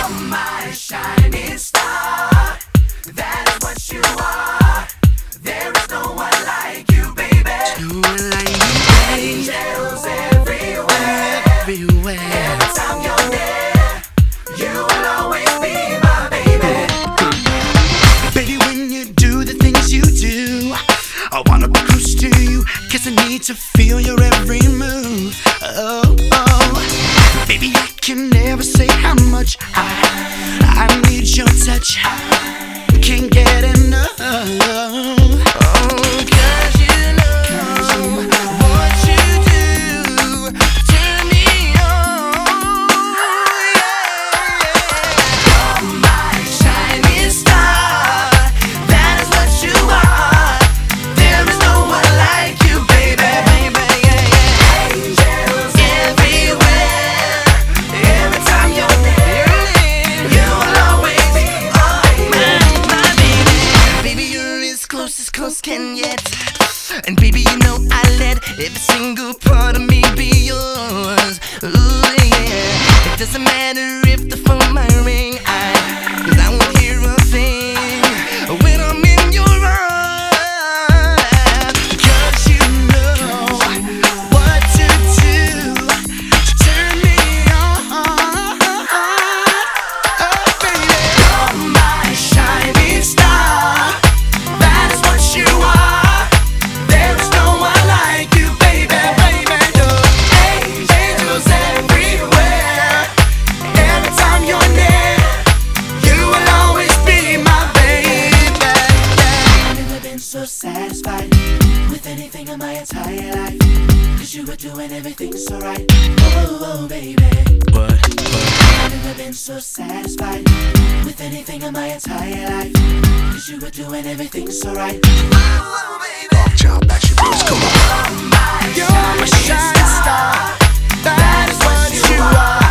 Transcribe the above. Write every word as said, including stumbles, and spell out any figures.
my shining star, that is what you are. There is no one like you, baby. No one like you, angels everywhere, everywhere. Every time you're near, you will always be my baby. Baby, when you do the things you do, I wanna be close to you, cause I need to feel your every move. Oh, oh, baby, I can never say how much I, I need your touch. Can't get enough. Oh, cause you know what you do, turn me on. You're my shining star, that is what you are. There is no one like you, baby. Angels everywhere, every time you're near, you will always be my baby. Baby, you're as close as close can get. And baby, you know I let every single part of me be yours. Ooh, yeah. It doesn't matter if the phone might ring, I, cause I won't hear a thing when I'm in your arms. Cause you know what to do to turn me on. Oh, baby, You're my shining star, that is what you are. There is no one like you, baby, baby. Angels everywhere, every time you're near, you will always be my baby. I've never been so satisfied with anything in my entire life, cause you were doing everything so right. Oh, oh baby. What? I've never been so satisfied with anything in my entire life, cause you were doing everything so right. Oh, baby. Rock child, Backstreet Boys, come on. You're my shining star, that is what you are.